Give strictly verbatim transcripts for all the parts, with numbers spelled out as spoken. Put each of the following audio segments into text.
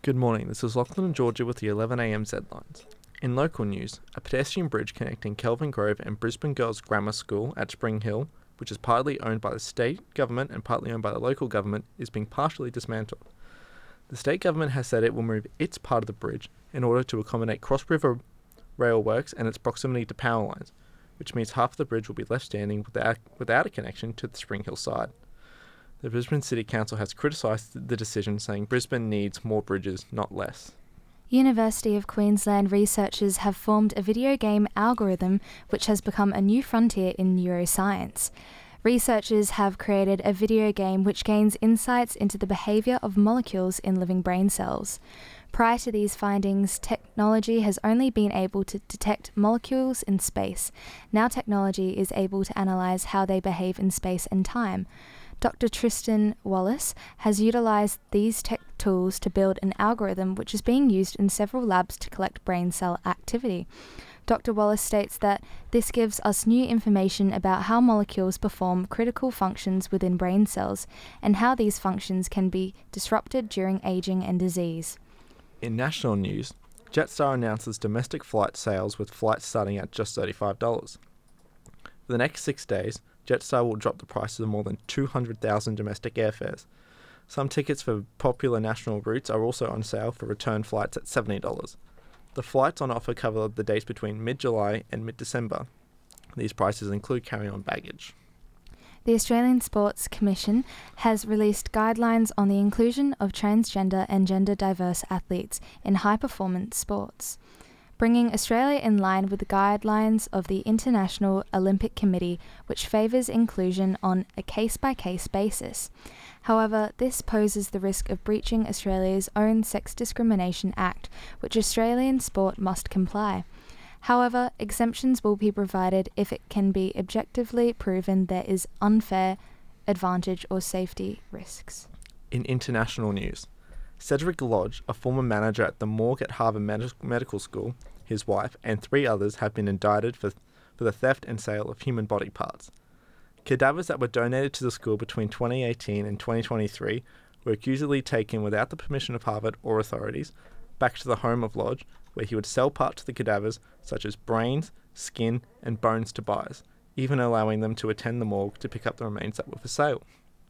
Good morning, this is Lachlan and Georgia with the eleven a m Z lines. In local news, a pedestrian bridge connecting Kelvin Grove and Brisbane Girls Grammar School at Spring Hill, which is partly owned by the state government and partly owned by the local government, is being partially dismantled. The state government has said it will move its part of the bridge in order to accommodate cross-river rail works and its proximity to power lines, which means half of the bridge will be left standing without, without a connection to the Spring Hill side. The Brisbane City Council has criticised the decision, saying Brisbane needs more bridges, not less. University of Queensland researchers have formed a video game algorithm which has become a new frontier in neuroscience. Researchers have created a video game which gains insights into the behaviour of molecules in living brain cells. Prior to these findings, technology has only been able to detect molecules in space. Now technology is able to analyse how they behave in space and time. Doctor Tristan Wallace has utilised these tech tools to build an algorithm which is being used in several labs to collect brain cell activity. Doctor Wallace states that this gives us new information about how molecules perform critical functions within brain cells and how these functions can be disrupted during ageing and disease. In national news, Jetstar announces domestic flight sales with flights starting at just thirty-five dollars. For the next six days, Jetstar will drop the prices of more than two hundred thousand domestic airfares. Some tickets for popular national routes are also on sale for return flights at seventy dollars. The flights on offer cover the dates between mid-July and mid-December. These prices include carry-on baggage. The Australian Sports Commission has released guidelines on the inclusion of transgender and gender-diverse athletes in high-performance sports, bringing Australia in line with the guidelines of the International Olympic Committee, which favours inclusion on a case-by-case basis. However, this poses the risk of breaching Australia's own Sex Discrimination Act, which Australian sport must comply. However, exemptions will be provided if it can be objectively proven there is unfair advantage or safety risks. In international news, Cedric Lodge, a former manager at the morgue at Harvard Med- Medical School, his wife, and three others have been indicted for, for the theft and sale of human body parts. Cadavers that were donated to the school between twenty eighteen and twenty twenty-three were accusably taken without the permission of Harvard or authorities back to the home of Lodge, where he would sell parts of the cadavers, such as brains, skin, and bones to buyers, even allowing them to attend the morgue to pick up the remains that were for sale.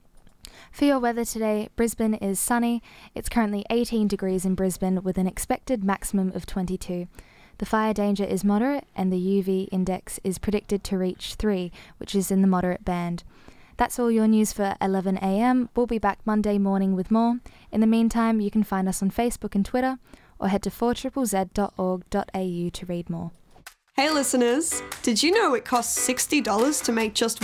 For your weather today, Brisbane is sunny. It's currently eighteen degrees in Brisbane with an expected maximum of twenty-two. The fire danger is moderate and the U V index is predicted to reach three, which is in the moderate band. That's all your news for eleven a m. We'll be back Monday morning with more. In the meantime, you can find us on Facebook and Twitter or head to four z z dot org dot a u to read more. Hey listeners, did you know it costs sixty dollars to make just